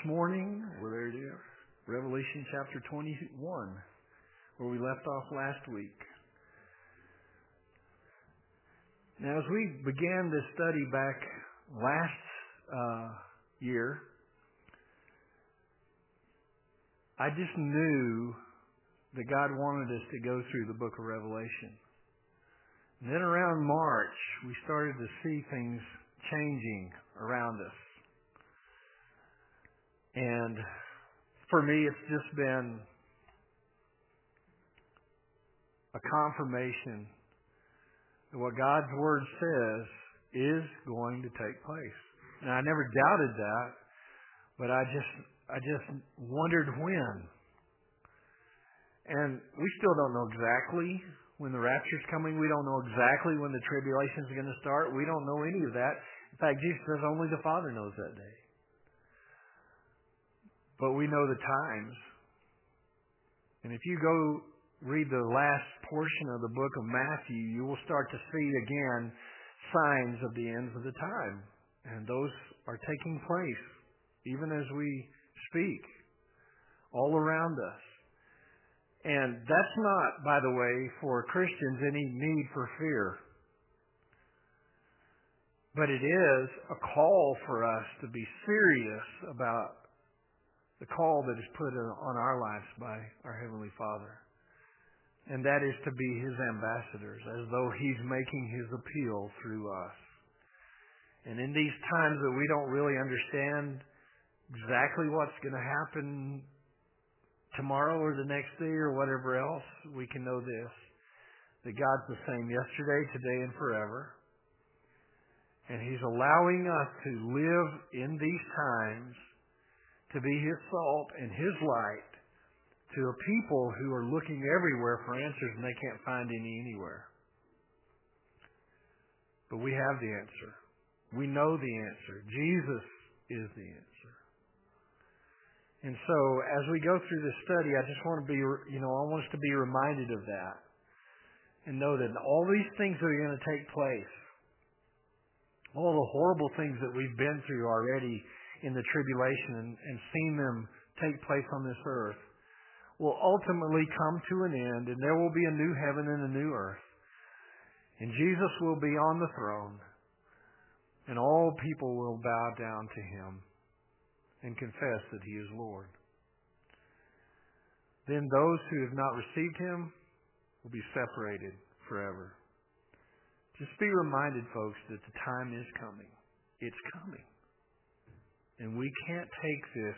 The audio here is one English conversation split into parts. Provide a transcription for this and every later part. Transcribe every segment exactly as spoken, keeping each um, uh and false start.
morning. We're there to Revelation chapter twenty-one, where we left off last week. Now, as we began this study back last uh, year, I just knew that God wanted us to go through the book of Revelation. And then around March, we started to see things changing around us. And for me, it's just been a confirmation that what God's Word says is going to take place. Now, I never doubted that, but I just, I just wondered when. And we still don't know exactly when the rapture's coming. We don't know exactly when the tribulation is going to start. We don't know any of that. In fact, Jesus says only the Father knows that day. But we know the times. And if you go read the last portion of the book of Matthew, you will start to see again signs of the ends of the time. And those are taking place even as we speak all around us. And that's not, by the way, for Christians any need for fear. But it is a call for us to be serious about the call that is put on our lives by our Heavenly Father. And that is to be His ambassadors, as though He's making His appeal through us. And in these times that we don't really understand exactly what's going to happen tomorrow or the next day or whatever else, we can know this, that God's the same yesterday, today, and forever. And He's allowing us to live in these times to be His salt and His light to a people who are looking everywhere for answers and they can't find any anywhere. But we have the answer. We know the answer. Jesus is the answer. And so as we go through this study, I just want to be, you know, I want us to be reminded of that. And know that all these things that are going to take place, all the horrible things that we've been through already in the tribulation and, and seen them take place on this earth, will ultimately come to an end, and there will be a new heaven and a new earth. And Jesus will be on the throne, and all people will bow down to Him and confess that He is Lord. Then those who have not received Him will be separated forever. Just be reminded, folks, that the time is coming. It's coming. And we can't take this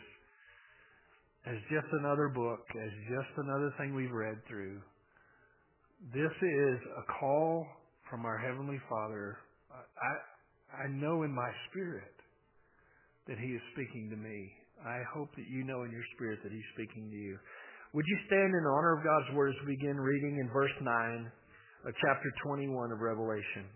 as just another book, as just another thing we've read through. This is a call from our Heavenly Father. I, I know in my spirit that He is speaking to me. I hope that you know in your spirit that He's speaking to you. Would you stand in honor of God's Word as we begin reading in verse nine of chapter twenty-one of Revelation?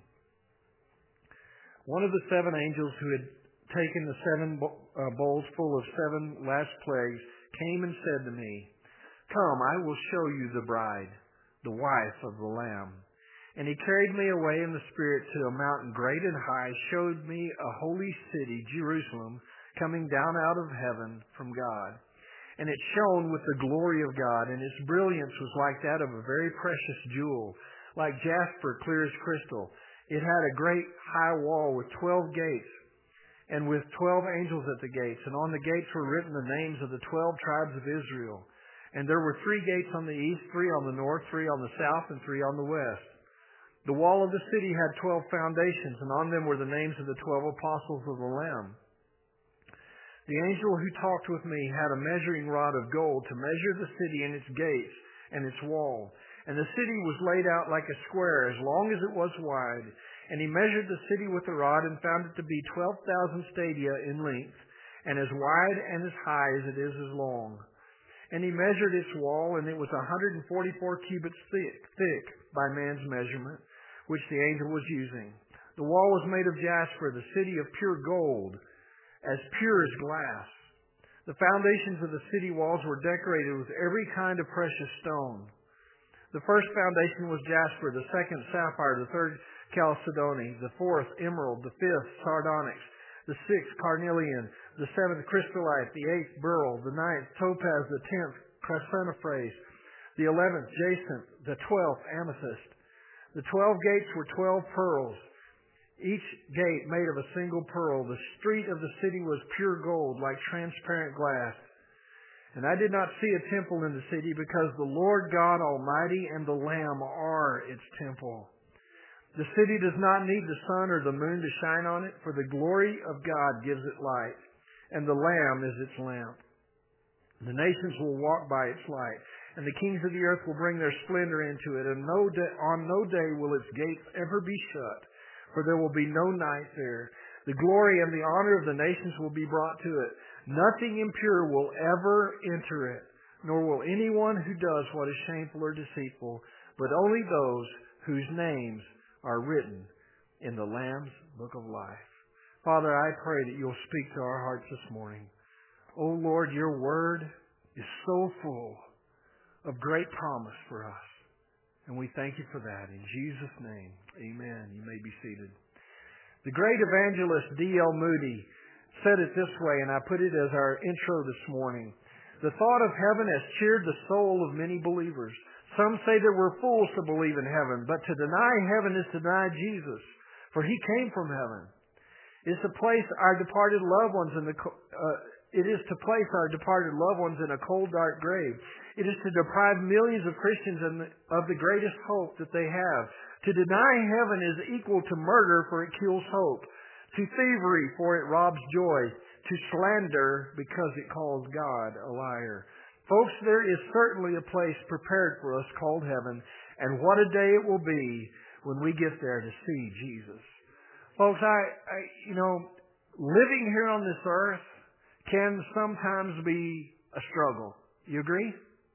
One of the seven angels who had taken the seven bowls full of seven last plagues came and said to me, "Come, I will show you the bride, the wife of the Lamb." And he carried me away in the Spirit to a mountain great and high, showed me a holy city, Jerusalem, coming down out of heaven from God. And it shone with the glory of God, and its brilliance was like that of a very precious jewel, like jasper, clear as crystal. It had a great high wall with twelve gates, and with twelve angels at the gates. And on the gates were written the names of the twelve tribes of Israel. And there were three gates on the east, three on the north, three on the south, and three on the west. The wall of the city had twelve foundations, and on them were the names of the twelve apostles of the Lamb. The angel who talked with me had a measuring rod of gold to measure the city and its gates and its wall. And the city was laid out like a square, as long as it was wide. And he measured the city with the rod and found it to be twelve thousand stadia in length, and as wide and as high as it is as long. And he measured its wall, and it was one hundred forty-four cubits thick, thick by man's measurement, which the angel was using. The wall was made of jasper, the city of pure gold, as pure as glass. The foundations of the city walls were decorated with every kind of precious stone. The first foundation was jasper, the second sapphire, the third chalcedony, the fourth emerald, the fifth sardonyx, the sixth carnelian, the seventh chrysolite, the eighth beryl, the ninth topaz, the tenth chrysoprase, the eleventh jacinth, the twelfth amethyst. The twelve gates were twelve pearls, each gate made of a single pearl. The street of the city was pure gold, like transparent glass. And I did not see a temple in the city, because the Lord God Almighty and the Lamb are its temple. The city does not need the sun or the moon to shine on it, for the glory of God gives it light, and the Lamb is its lamp. The nations will walk by its light, and the kings of the earth will bring their splendor into it, and no day, on no day will its gates ever be shut, for there will be no night there. The glory and the honor of the nations will be brought to it. Nothing impure will ever enter it, nor will anyone who does what is shameful or deceitful, but only those whose names are written in the Lamb's book of life. Father, I pray that you'll speak to our hearts this morning. Oh Lord, your word is so full of great promise for us. And we thank you for that. In Jesus' name, amen. You may be seated. The great evangelist D L Moody said it this way, and I put it as our intro this morning. The thought of heaven has cheered the soul of many believers. Some say that we're fools to believe in heaven, but to deny heaven is to deny Jesus, for he came from heaven. It's to place our departed loved ones in the uh, it is to place our departed loved ones in a cold, dark grave. It is to deprive millions of Christians of the greatest hope that they have. To deny heaven is equal to murder, for it kills hope. To thievery, for it robs joy. To slander, because it calls God a liar. Folks, there is certainly a place prepared for us called heaven, and what a day it will be when we get there to see Jesus. Folks, I, I you know, living here on this earth can sometimes be a struggle. You agree?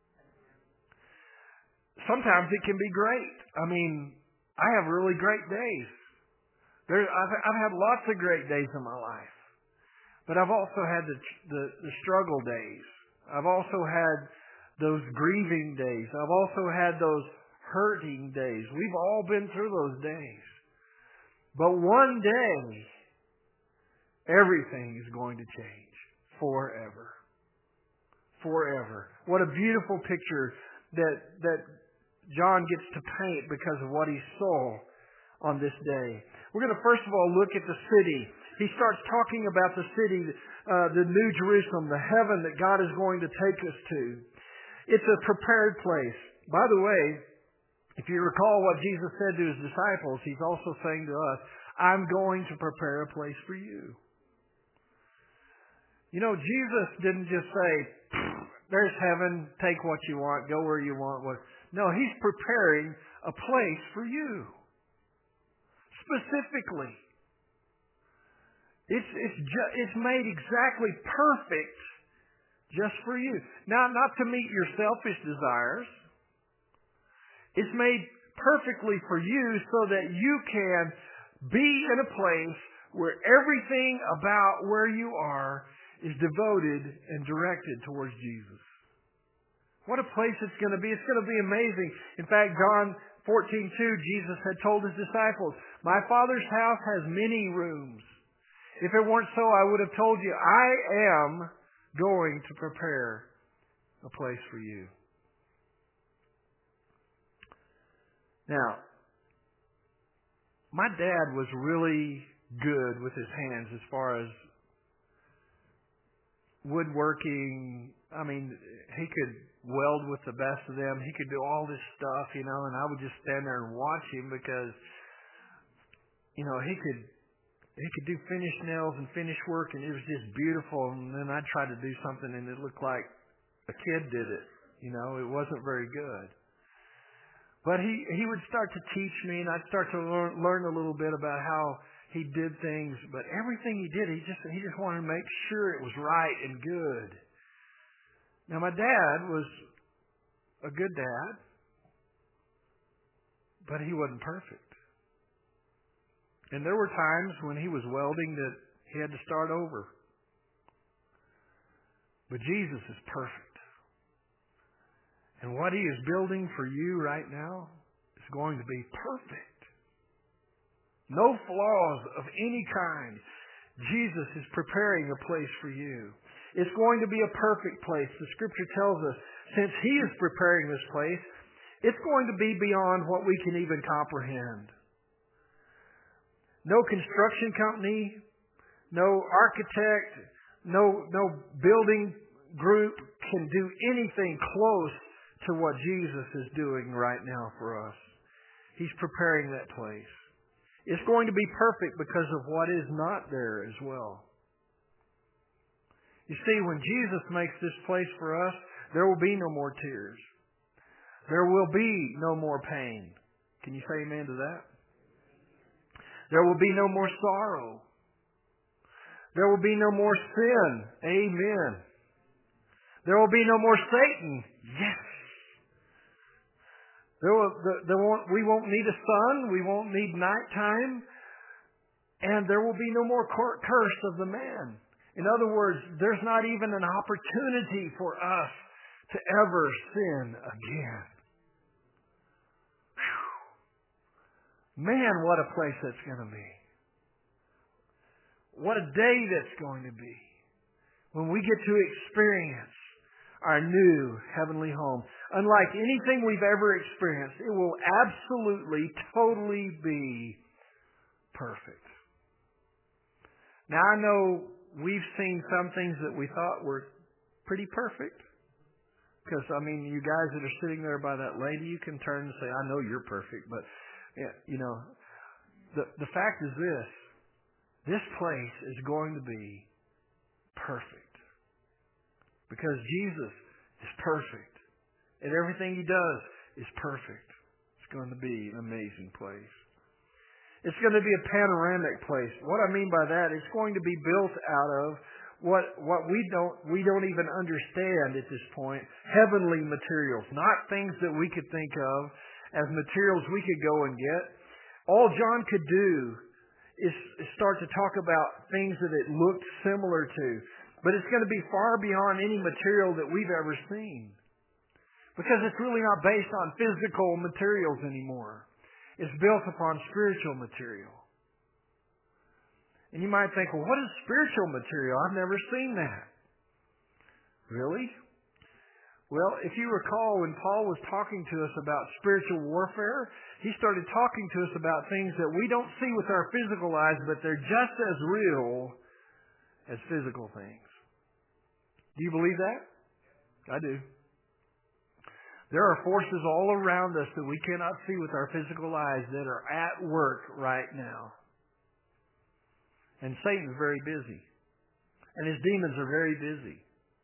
Sometimes it can be great. I mean, I have really great days. There, I've, I've had lots of great days in my life. But I've also had the, the, the struggle days. I've also had those grieving days. I've also had those hurting days. We've all been through those days. But one day, everything is going to change. Forever. Forever. What a beautiful picture that, that John gets to paint because of what he saw on this day. We're going to first of all look at the city. He starts talking about the city, uh, the New Jerusalem, the heaven that God is going to take us to. It's a prepared place. By the way, if you recall what Jesus said to his disciples, he's also saying to us, I'm going to prepare a place for you. You know, Jesus didn't just say, there's heaven, take what you want, go where you want. No, he's preparing a place for you. Specifically. It's, it's, ju- it's made exactly perfect just for you. Now, not to meet your selfish desires. It's made perfectly for you so that you can be in a place where everything about where you are is devoted and directed towards Jesus. What a place it's going to be. It's going to be amazing. In fact, John fourteen two, Jesus had told his disciples, my Father's house has many rooms. If it weren't so, I would have told you, I am going to prepare a place for you. Now, my dad was really good with his hands as far as woodworking. I mean, he could weld with the best of them. He could do all this stuff, you know, and I would just stand there and watch him because, you know, he could he could do finish nails and finish work, and it was just beautiful. And then I'd try to do something, and it looked like a kid did it. You know, it wasn't very good. But he, he would start to teach me, and I'd start to learn, learn a little bit about how he did things. But everything he did, he just he just wanted to make sure it was right and good. Now, my dad was a good dad, but he wasn't perfect. And there were times when he was welding that he had to start over. But Jesus is perfect. And what he is building for you right now is going to be perfect. No flaws of any kind. Jesus is preparing a place for you. It's going to be a perfect place. The Scripture tells us, since He is preparing this place, it's going to be beyond what we can even comprehend. No construction company, no architect, no, no building group can do anything close to what Jesus is doing right now for us. He's preparing that place. It's going to be perfect because of what is not there as well. You see, when Jesus makes this place for us, there will be no more tears. There will be no more pain. Can you say amen to that? There will be no more sorrow. There will be no more sin. Amen. There will be no more Satan. Yes. There will, there won't, we won't need a sun. We won't need nighttime. And there will be no more curse of the man. In other words, there's not even an opportunity for us to ever sin again. Whew. Man, what a place that's going to be. What a day that's going to be when we get to experience our new heavenly home. Unlike anything we've ever experienced, it will absolutely, totally be perfect. Now, I know we've seen some things that we thought were pretty perfect. Because, I mean, you guys that are sitting there by that lady, you can turn and say, I know you're perfect. But, you know, the, the fact is this. This place is going to be perfect. Because Jesus is perfect. And everything He does is perfect. It's going to be an amazing place. It's going to be a panoramic place. What I mean by that, it's going to be built out of what what we don't we don't even understand at this point, heavenly materials, not things that we could think of as materials we could go and get. All John could do is start to talk about things that it looked similar to. But it's going to be far beyond any material that we've ever seen. Because it's really not based on physical materials anymore. It's built upon spiritual material. And you might think, well, what is spiritual material? I've never seen that. Really? Well, if you recall when Paul was talking to us about spiritual warfare, he started talking to us about things that we don't see with our physical eyes, but they're just as real as physical things. Do you believe that? I do. There are forces all around us that we cannot see with our physical eyes that are at work right now. And Satan's very busy. And his demons are very busy.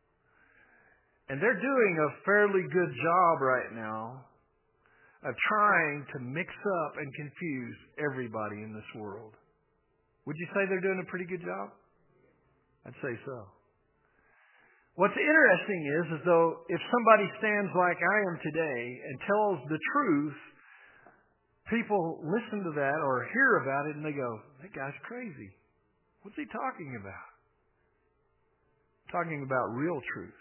And they're doing a fairly good job right now of trying to mix up and confuse everybody in this world. Would you say they're doing a pretty good job? I'd say so. What's interesting is, is though, if somebody stands like I am today and tells the truth, people listen to that or hear about it and they go, that guy's crazy. What's he talking about? Talking about real truth.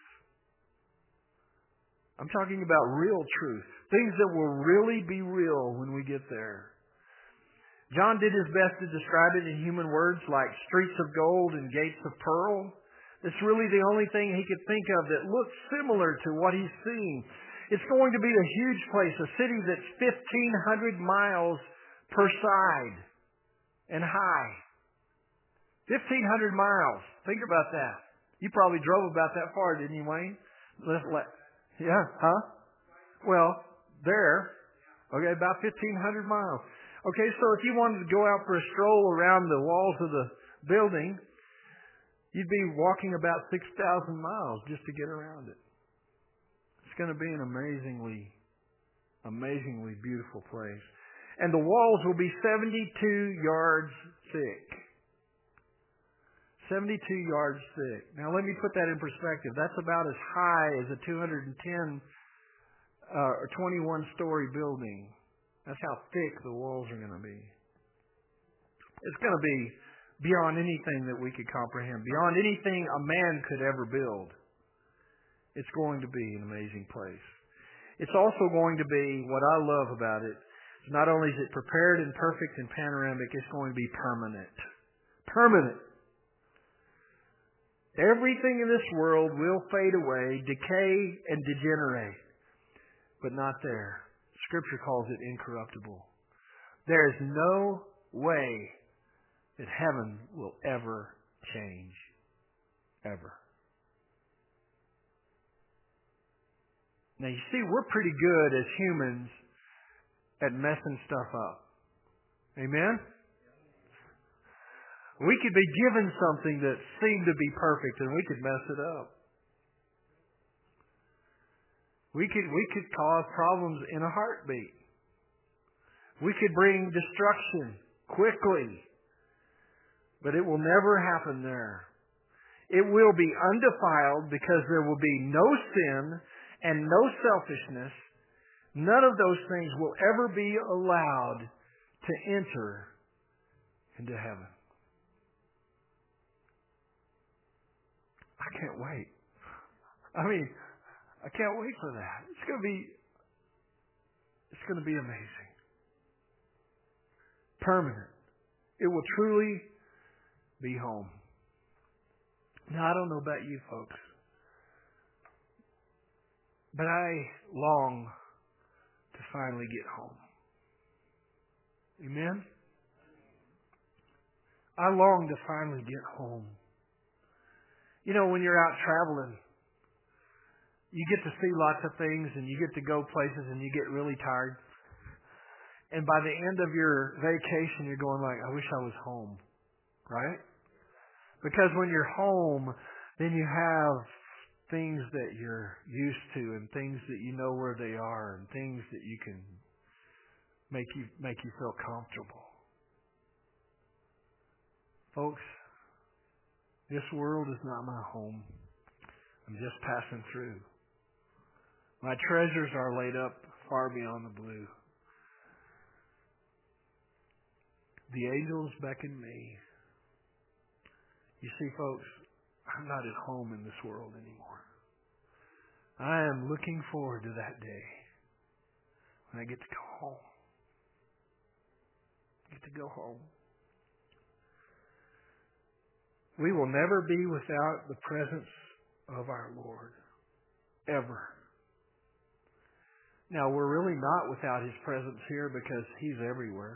I'm talking about real truth. Things that will really be real when we get there. John did his best to describe it in human words like streets of gold and gates of pearl. It's really the only thing he could think of that looks similar to what he's seen. It's going to be a huge place, a city that's fifteen hundred miles per side and high. fifteen hundred miles. Think about that. You probably drove about that far, didn't you, Wayne? Yeah, huh? Well, there. Okay, about fifteen hundred miles. Okay, so if you wanted to go out for a stroll around the walls of the building, you'd be walking about six thousand miles just to get around it. It's going to be an amazingly, amazingly beautiful place. And the walls will be seventy-two yards thick. seventy-two yards thick. Now let me put that in perspective. That's about as high as a two hundred ten uh, or twenty-one story building. That's how thick the walls are going to be. It's going to be beyond anything that we could comprehend, beyond anything a man could ever build. It's going to be an amazing place. It's also going to be, what I love about it, not only is it prepared and perfect and panoramic, it's going to be permanent. Permanent. Everything in this world will fade away, decay, and degenerate. But not there. Scripture calls it incorruptible. There is no way that heaven will ever change. Ever. Now you see, we're pretty good as humans at messing stuff up. Amen? We could be given something that seemed to be perfect and we could mess it up. We could, we could cause problems in a heartbeat. We could bring destruction quickly. But it will never happen there. It will be undefiled because there will be no sin and no selfishness. None of those things will ever be allowed to enter into heaven. I can't wait. I mean, I can't wait for that. It's going to be, it's going to be amazing. Permanent. It will truly be home. Now, I don't know about you folks, but I long to finally get home. Amen? I long to finally get home. You know, when you're out traveling, you get to see lots of things and you get to go places and you get really tired. And by the end of your vacation, you're going like, I wish I was home. Right? Because when you're home, then you have things that you're used to and things that you know where they are and things that you can make you make you feel comfortable. Folks, this world is not my home. I'm just passing through. My treasures are laid up far beyond the blue. The angels beckon me. You see, folks, I'm not at home in this world anymore. I am looking forward to that day when I get to go home. I get to go home. We will never be without the presence of our Lord. Ever. Now, we're really not without His presence here because He's everywhere.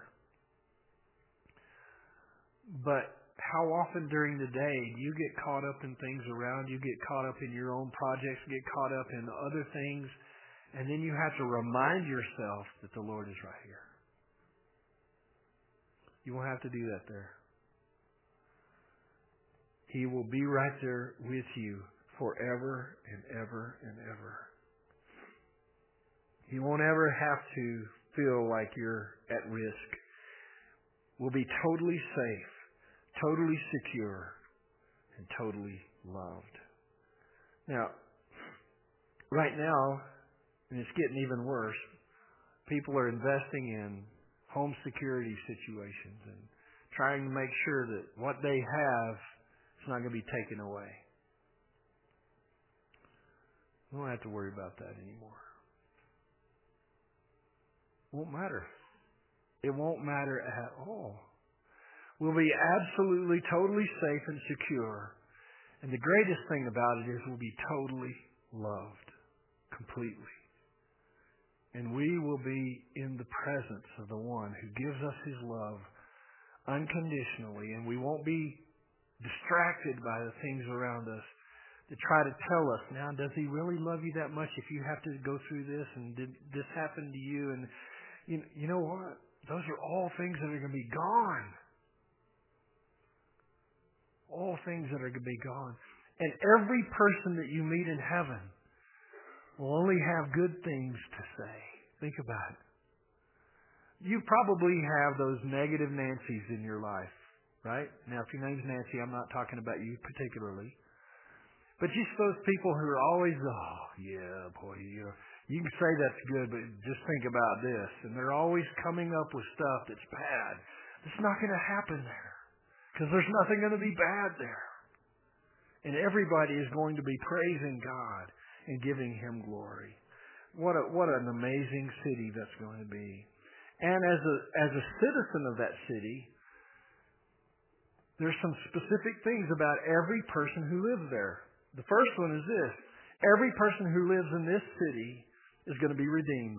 But how often during the day do you get caught up in things around you, get caught up in your own projects, get caught up in other things, and then you have to remind yourself that the Lord is right here. You won't have to do that there. He will be right there with you forever and ever and ever. You won't ever have to feel like you're at risk. We'll be totally safe, totally secure, and totally loved. Now, right now, and it's getting even worse, people are investing in home security situations and trying to make sure that what they have is not going to be taken away. We don't have to worry about that anymore. It won't matter. It won't matter at all. We'll be absolutely, totally safe and secure. And the greatest thing about it is we'll be totally loved. Completely. And we will be in the presence of the one who gives us His love unconditionally. And we won't be distracted by the things around us that try to tell us, now, does He really love you that much if you have to go through this and did this happen to you? And you, you know what? Those are all things that are going to be gone. All things that are going to be gone. And every person that you meet in heaven will only have good things to say. Think about it. You probably have those negative Nancys in your life, right? Now, if your name's Nancy, I'm not talking about you particularly. But you suppose people who are always, oh, yeah, boy, you know, you can say that's good, but just think about this. And they're always coming up with stuff that's bad. It's not going to happen there. Because there's nothing going to be bad there. And everybody is going to be praising God and giving Him glory. What a, what an amazing city that's going to be. And as a, as a citizen of that city, there's some specific things about every person who lives there. The first one is this. Every person who lives in this city is going to be redeemed.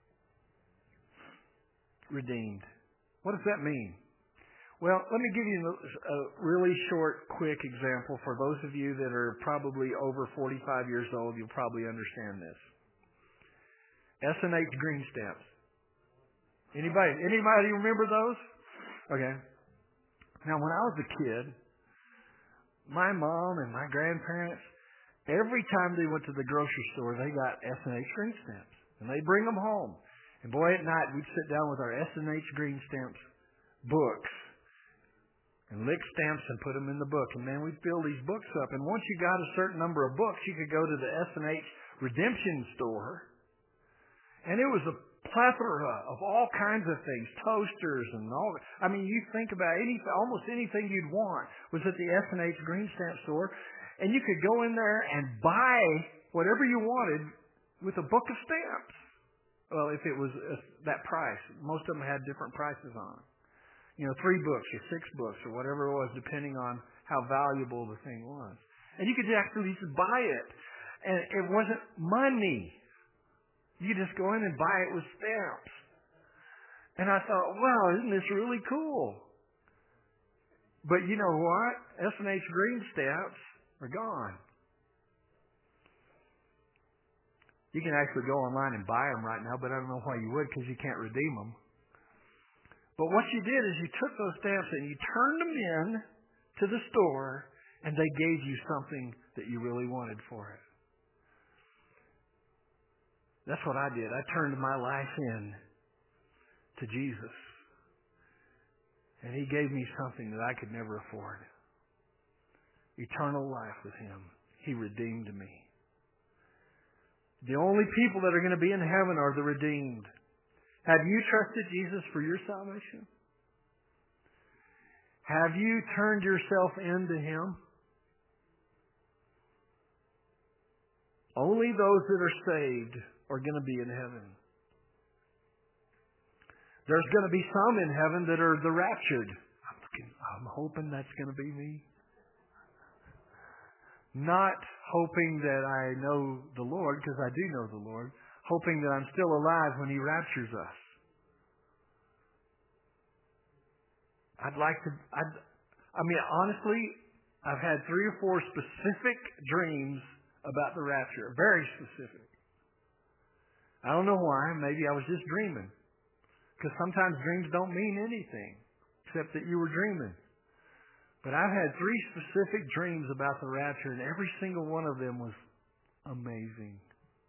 Redeemed. What does that mean? Well, let me give you a really short, quick example. For those of you that are probably over forty-five years old, you'll probably understand this. S and H green stamps. Anybody, anybody remember those? Okay. Now, when I was a kid, my mom and my grandparents, every time they went to the grocery store, they got S and H green stamps. And they'd bring them home. And boy, at night, we'd sit down with our S and H green stamps books and lick stamps and put them in the book. And man, we'd fill these books up. And once you got a certain number of books, you could go to the S and H redemption store. And it was a plethora of all kinds of things, toasters and all. I mean, you think about any, almost anything you'd want was at the S and H green stamp store. And you could go in there and buy whatever you wanted with a book of stamps. Well, if it was that price. Most of them had different prices on them. You know, three books or six books or whatever it was, depending on how valuable the thing was. And you could actually just buy it. And it wasn't money. You could just go in and buy it with stamps. And I thought, wow, isn't this really cool? But you know what? S and H green stamps are gone. You can actually go online and buy them right now, but I don't know why you would, because you can't redeem them. But what you did is you took those stamps and you turned them in to the store, and they gave you something that you really wanted for it. That's what I did. I turned my life in to Jesus. And He gave me something that I could never afford. Eternal life with Him. He redeemed me. The only people that are going to be in heaven are the redeemed. Have you trusted Jesus for your salvation? Have you turned yourself into Him? Only those that are saved are going to be in heaven. There's going to be some in heaven that are the raptured. I'm, looking, I'm hoping that's going to be me. Not hoping that I know the Lord, because I do know the Lord. Hoping that I'm still alive when He raptures us. I'd like to, I'd, I mean, honestly, I've had three or four specific dreams about the rapture. Very specific. I don't know why. Maybe I was just dreaming. Because sometimes dreams don't mean anything except that you were dreaming. But I've had three specific dreams about the rapture, and every single one of them was amazing.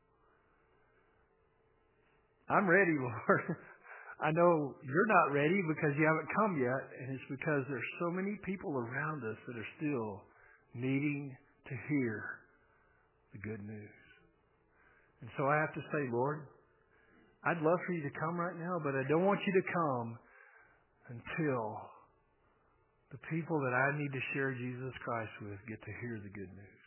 I'm ready, Lord. I know you're not ready because you haven't come yet, and it's because there's so many people around us that are still needing to hear the good news. And so I have to say, Lord, I'd love for you to come right now, but I don't want you to come until the people that I need to share Jesus Christ with get to hear the good news.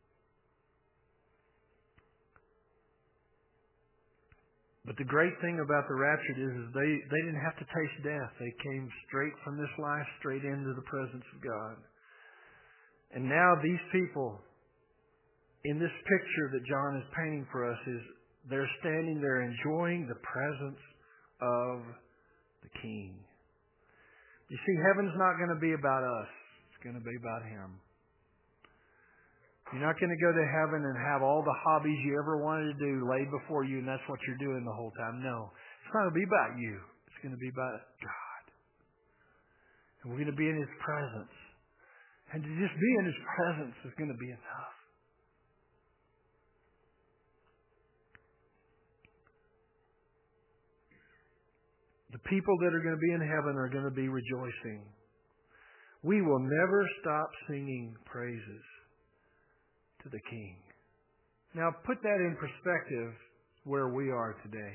But the great thing about the raptured is, is they, they didn't have to taste death. They came straight from this life, straight into the presence of God. And now these people, in this picture that John is painting for us, is they're standing there enjoying the presence of the King. You see, heaven's not going to be about us. It's going to be about Him. You're not going to go to heaven and have all the hobbies you ever wanted to do laid before you, and that's what you're doing the whole time. No. It's not going to be about you. It's going to be about God. And we're going to be in His presence. And to just be in His presence is going to be enough. The people that are going to be in heaven are going to be rejoicing. We will never stop singing praises to the King. Now put that in perspective where we are today.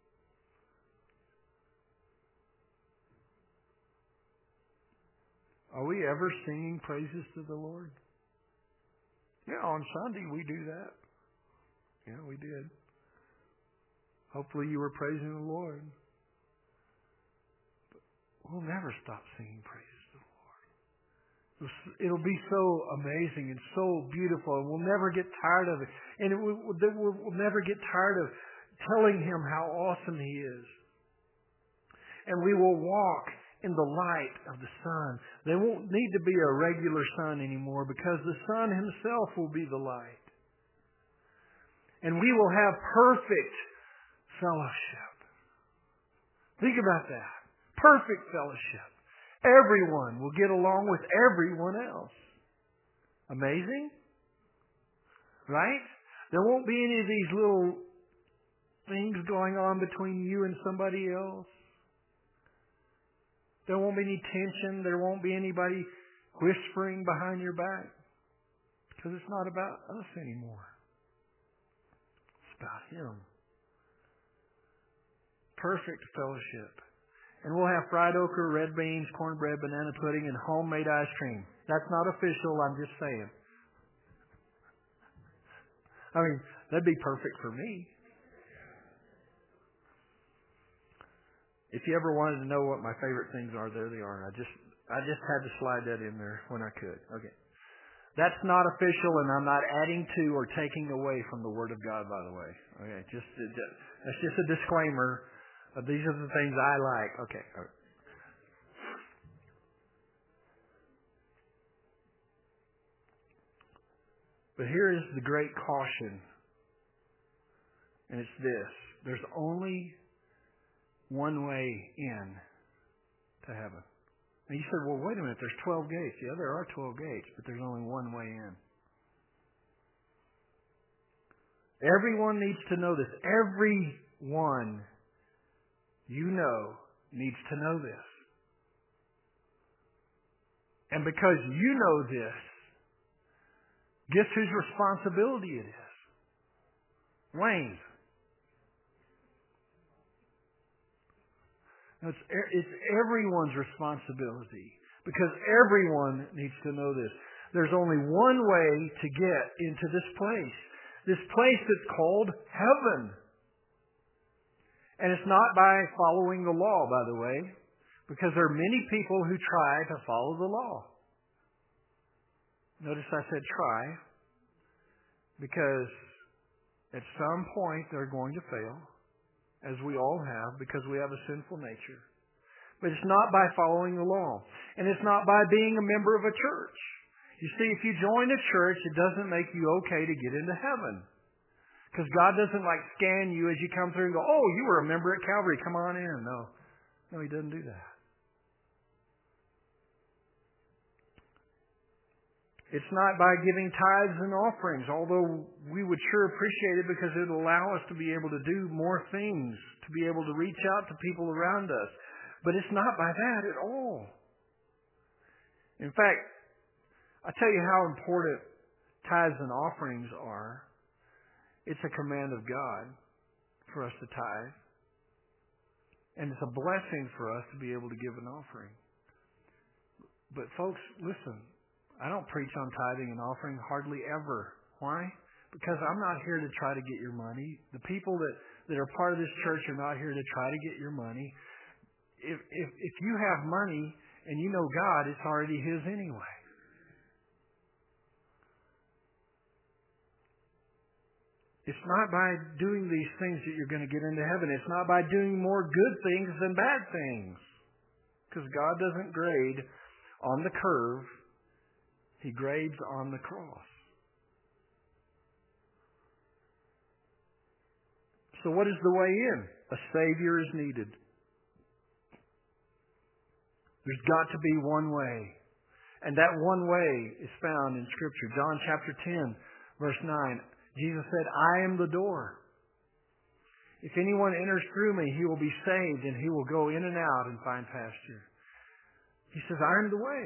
Are we ever singing praises to the Lord? Yeah, on Sunday we do that. Yeah, we did. Hopefully you were praising the Lord. We'll never stop singing praises to the Lord. It'll be so amazing and so beautiful, and we'll never get tired of it. And it will, we'll, we'll never get tired of telling Him how awesome He is. And we will walk in the light of the sun. There won't need to be a regular sun anymore, because the Son Himself will be the light. And we will have perfect fellowship. Think about that. Perfect fellowship. Everyone will get along with everyone else. Amazing? Right? There won't be any of these little things going on between you and somebody else. There won't be any tension. There won't be anybody whispering behind your back. Because it's not about us anymore. It's about Him. Perfect fellowship. And we'll have fried okra, red beans, cornbread, banana pudding, and homemade ice cream. That's not official, I'm just saying. I mean, that'd be perfect for me. If you ever wanted to know what my favorite things are, there they are. I just I just had to slide that in there when I could. Okay. That's not official, and I'm not adding to or taking away from the Word of God, by the way. Okay, just that's just a disclaimer. Uh, these are the things I like. Okay. All right. But here is the great caution. And it's this. There's only one way in to heaven. And you said, well, wait a minute. There's twelve gates. Yeah, there are twelve gates, but there's only one way in. Everyone needs to know this. Everyone you know needs to know this. And because you know this, guess whose responsibility it is? Wayne's. It's, it's everyone's responsibility, because everyone needs to know this. There's only one way to get into this place. This place that's called heaven. And it's not by following the law, by the way, because there are many people who try to follow the law. Notice I said try, because at some point they're going to fail, as we all have, because we have a sinful nature. But it's not by following the law. And it's not by being a member of a church. You see, if you join a church, it doesn't make you okay to get into heaven. Because God doesn't like scan you as you come through and go, oh, you were a member at Calvary, come on in. No, no, He doesn't do that. It's not by giving tithes and offerings, although we would sure appreciate it, because it would allow us to be able to do more things, to be able to reach out to people around us. But it's not by that at all. In fact, I tell you how important tithes and offerings are. It's a command of God for us to tithe. And it's a blessing for us to be able to give an offering. But folks, listen, I don't preach on tithing and offering hardly ever. Why? Because I'm not here to try to get your money. The people that, that are part of this church are not here to try to get your money. If, if, if you have money and you know God, it's already His anyway. It's not by doing these things that you're going to get into heaven. It's not by doing more good things than bad things. Because God doesn't grade on the curve. He grades on the cross. So what is the way in? A Savior is needed. There's got to be one way. And that one way is found in Scripture. John chapter ten, verse nine. Jesus said, I am the door. If anyone enters through me, he will be saved, and he will go in and out and find pasture. He says, I am the way.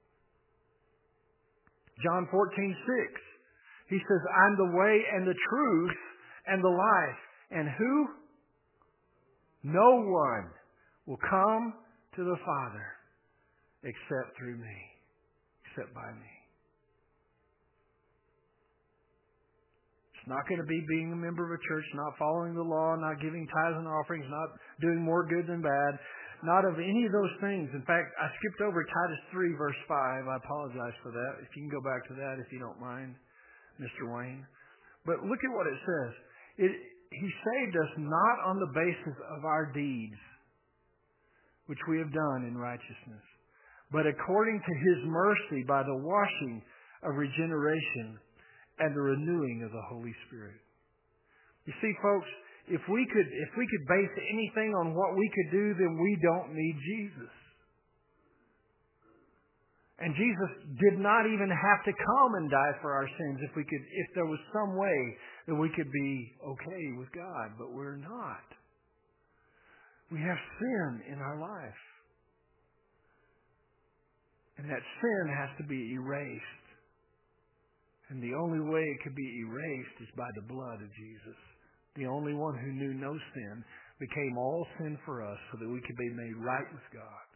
John fourteen six. He says, I'm the way and the truth and the life. And who? No one will come to the Father except through me, except by me. It's not going to be being a member of a church, not following the law, not giving tithes and offerings, not doing more good than bad. Not of any of those things. In fact, I skipped over Titus three, verse five. I apologize for that. If you can go back to that, if you don't mind, Mister Wayne. But look at what it says. It, he saved us not on the basis of our deeds, which we have done in righteousness, but according to His mercy by the washing of regeneration and the renewing of the Holy Spirit. You see, folks, if we could if we could base anything on what we could do, then we don't need Jesus. And Jesus did not even have to come and die for our sins if we could if there was some way that we could be okay with God, but we're not. We have sin in our life. And that sin has to be erased. And the only way it could be erased is by the blood of Jesus. The only one who knew no sin became all sin for us so that we could be made right with God.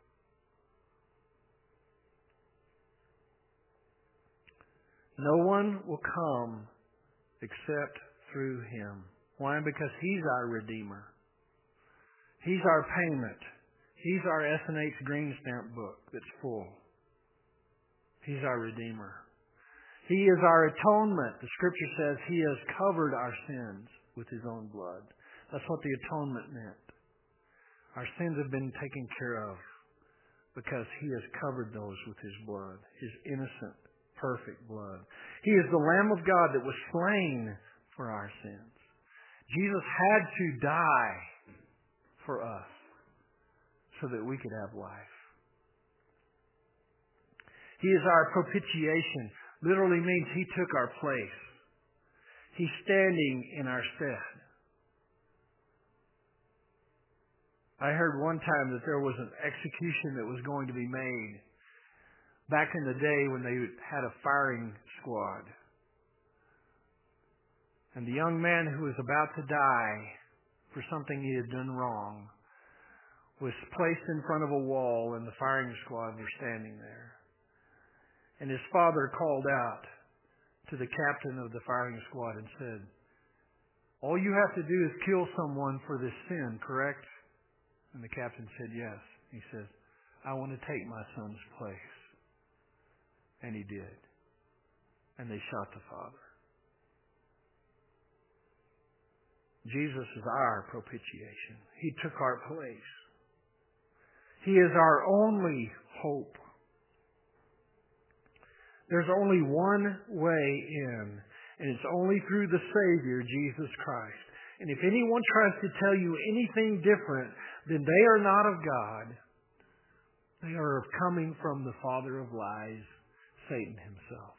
No one will come except through Him. Why? Because He's our Redeemer. He's our payment. He's our S and H green stamp book that's full. He's our Redeemer. He is our atonement. The Scripture says He has covered our sins with His own blood. That's what the atonement meant. Our sins have been taken care of because He has covered those with His blood, His innocent, perfect blood. He is the Lamb of God that was slain for our sins. Jesus had to die for us so that we could have life. He is our propitiation. Literally means He took our place. He's standing in our stead. I heard one time that there was an execution that was going to be made back in the day when they had a firing squad. And the young man who was about to die for something he had done wrong was placed in front of a wall, and the firing squad were standing there. And his father called out to the captain of the firing squad and said, "All you have to do is kill someone for this sin, correct?" And the captain said, "Yes." He says, "I want to take my son's place." And he did. And they shot the father. Jesus is our propitiation. He took our place. He is our only hope. There's only one way in, and it's only through the Savior, Jesus Christ. And if anyone tries to tell you anything different, then they are not of God. They are coming from the father of lies, Satan himself.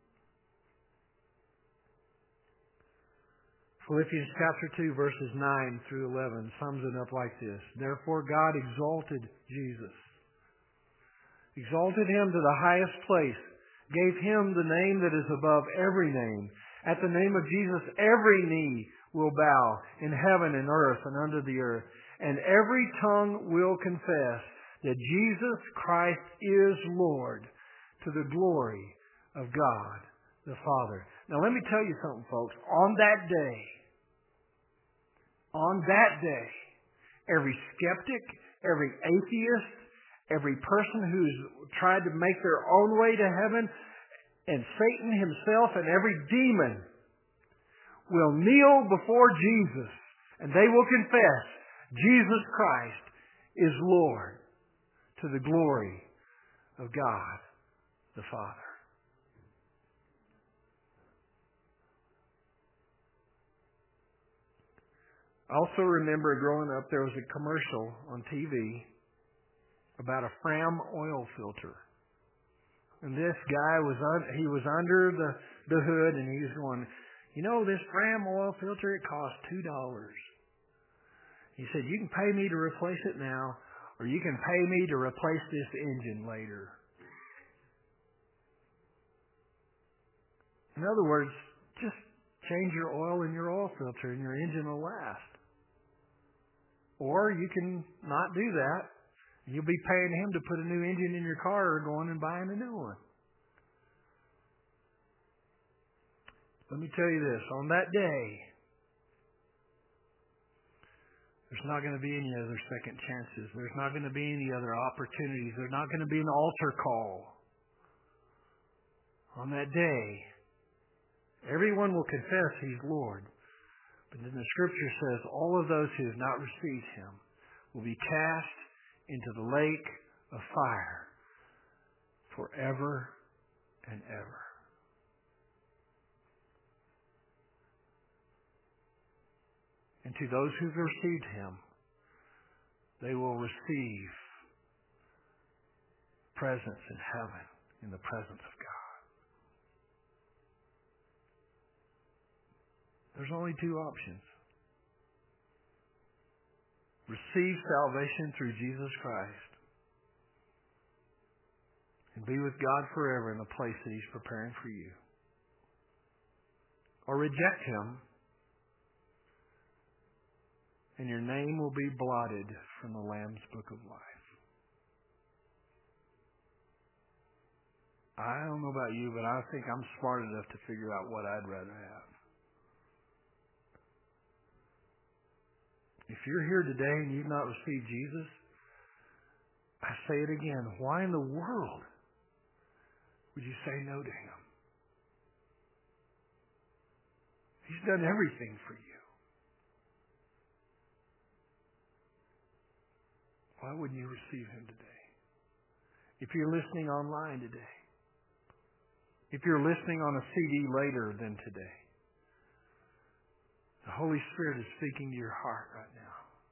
Philippians chapter two, verses nine through eleven sums it up like this. Therefore God exalted Jesus, exalted Him to the highest place, gave Him the name that is above every name. At the name of Jesus, every knee will bow in heaven and earth and under the earth, and every tongue will confess that Jesus Christ is Lord, to the glory of God the Father. Now let me tell you something, folks. On that day, on that day, every skeptic, every atheist, every person who's tried to make their own way to heaven, and Satan himself and every demon will kneel before Jesus, and they will confess Jesus Christ is Lord, to the glory of God the Father. I also remember growing up, there was a commercial on T V about a Fram oil filter. And this guy was un- he was under the, the hood, and he was going, "You know, this Fram oil filter, it costs two dollars. He said, "You can pay me to replace it now, or you can pay me to replace this engine later." In other words, just change your oil in your oil filter and your engine will last. Or you can not do that. You'll be paying him to put a new engine in your car or going and buying a new one. Let me tell you this. On that day, there's not going to be any other second chances. There's not going to be any other opportunities. There's not going to be an altar call. On that day, everyone will confess He's Lord. But then the Scripture says all of those who have not received Him will be cast into the lake of fire forever and ever. And to those who've received Him, they will receive presence in heaven, in the presence of God. There's only two options. Receive salvation through Jesus Christ and be with God forever in the place that He's preparing for you. Or reject Him, and your name will be blotted from the Lamb's Book of Life. I don't know about you, but I think I'm smart enough to figure out what I'd rather have. If you're here today and you've not received Jesus, I say it again, why in the world would you say no to Him? He's done everything for you. Why wouldn't you receive Him today? If you're listening online today, if you're listening on a C D later than today, the Holy Spirit is speaking to your heart right now.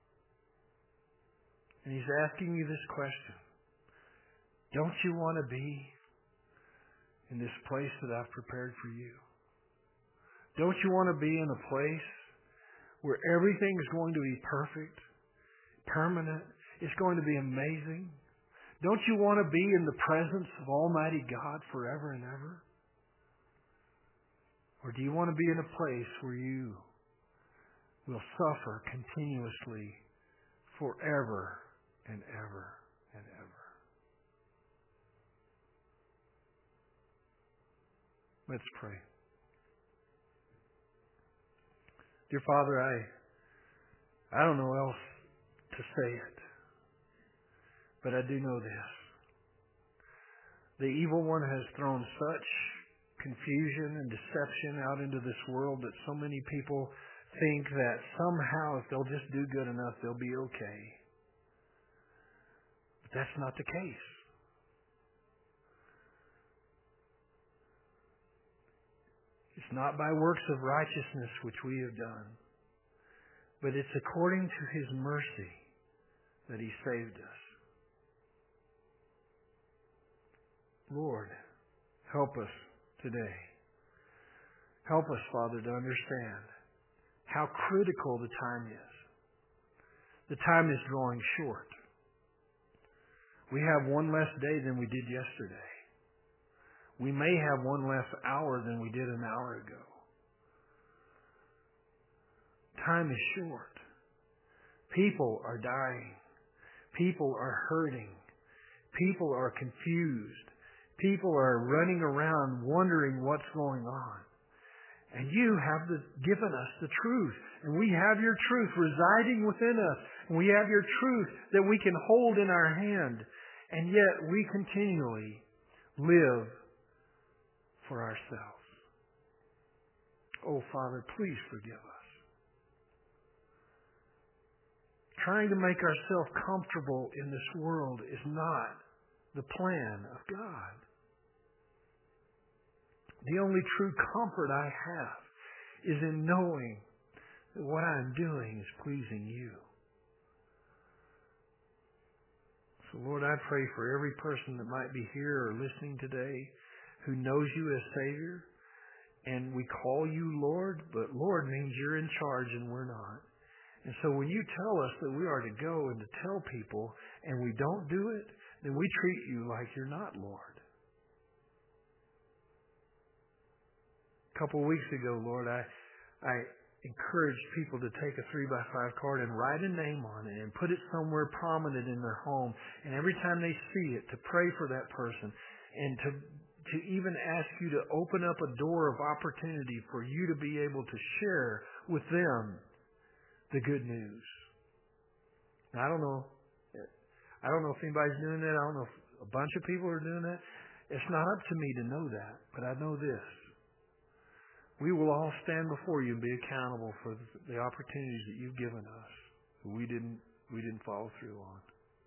And He's asking you this question. Don't you want to be in this place that I've prepared for you? Don't you want to be in a place where everything is going to be perfect, permanent? It's going to be amazing. Don't you want to be in the presence of Almighty God forever and ever? Or do you want to be in a place where you will suffer continuously forever and ever and ever? Let's pray. Dear Father, I, I don't know else to say it, but I do know this. The evil one has thrown such confusion and deception out into this world that so many people think that somehow if they'll just do good enough, they'll be okay. But that's not the case. It's not by works of righteousness which we have done, but it's according to His mercy that He saved us. Lord, help us today. Help us, Father, to understand how critical the time is. The time is drawing short. We have one less day than we did yesterday. We may have one less hour than we did an hour ago. Time is short. People are dying. People are hurting. People are confused. People are running around wondering what's going on. And you have the, given us the truth. And we have your truth residing within us. And we have your truth that we can hold in our hand. And yet we continually live for ourselves. Oh, Father, please forgive us. Trying to make ourselves comfortable in this world is not the plan of God. The only true comfort I have is in knowing that what I'm doing is pleasing you. So, Lord, I pray for every person that might be here or listening today who knows you as Savior, and we call you Lord, but Lord means you're in charge and we're not. And so when you tell us that we are to go and to tell people and we don't do it, then we treat you like you're not Lord. A couple of weeks ago, Lord, I I encouraged people to take a three by five card and write a name on it and put it somewhere prominent in their home. And every time they see it, to pray for that person and to to even ask you to open up a door of opportunity for you to be able to share with them the good news. Now, I don't know. I don't know if anybody's doing that. I don't know if a bunch of people are doing that. It's not up to me to know that, but I know this. We will all stand before you and be accountable for the opportunities that you've given us that we didn't we didn't follow through on.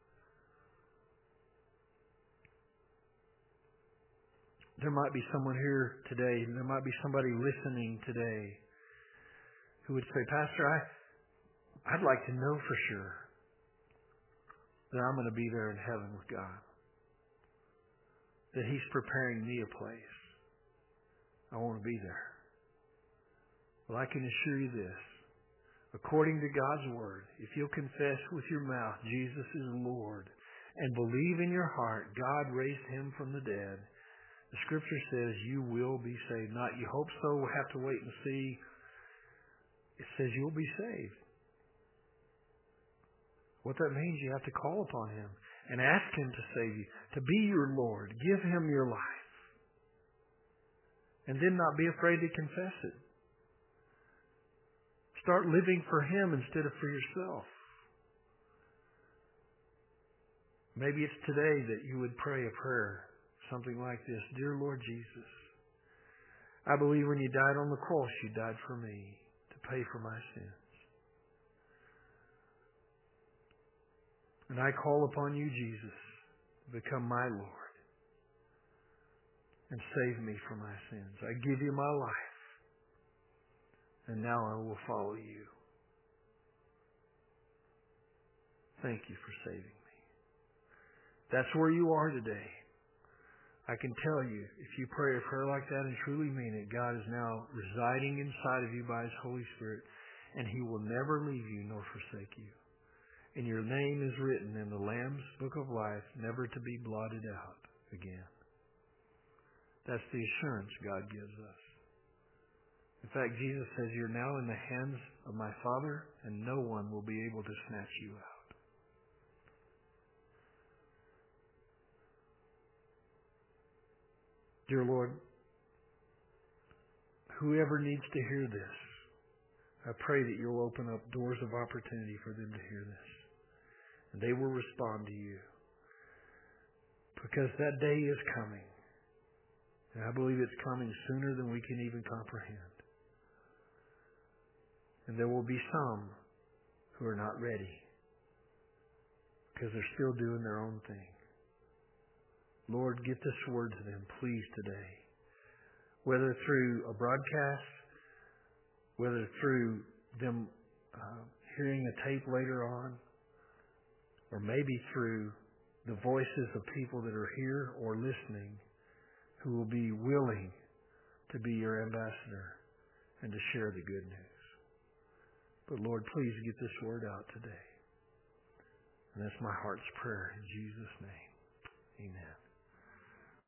There might be someone here today, there might be somebody listening today who would say, Pastor, I I'd like to know for sure that I'm going to be there in heaven with God. That He's preparing me a place. I want to be there. Well, I can assure you this. According to God's Word, if you'll confess with your mouth Jesus is Lord and believe in your heart God raised Him from the dead, the Scripture says you will be saved. Not you hope so, we'll have to wait and see. It says you'll be saved. What that means, you have to call upon Him and ask Him to save you, to be your Lord. Give Him your life. And then not be afraid to confess it. Start living for Him instead of for yourself. Maybe it's today that you would pray a prayer, something like this. Dear Lord Jesus, I believe when you died on the cross, you died for me to pay for my sins. And I call upon you, Jesus, to become my Lord and save me from my sins. I give you my life, and now I will follow you. Thank you for saving me. That's where you are today. I can tell you, if you pray a prayer like that and truly mean it, God is now residing inside of you by His Holy Spirit, and He will never leave you nor forsake you. And your name is written in the Lamb's Book of Life, never to be blotted out again. That's the assurance God gives us. In fact, Jesus says, you're now in the hands of my Father, and no one will be able to snatch you out. Dear Lord, whoever needs to hear this, I pray that you'll open up doors of opportunity for them to hear this. And they will respond to you. Because that day is coming. And I believe it's coming sooner than we can even comprehend. And there will be some who are not ready. Because they're still doing their own thing. Lord, get this word to them, please, today. Whether through a broadcast, whether through them uh, hearing a tape later on, or maybe through the voices of people that are here or listening who will be willing to be your ambassador and to share the good news. But Lord, please get this word out today. And that's my heart's prayer in Jesus' name. Amen.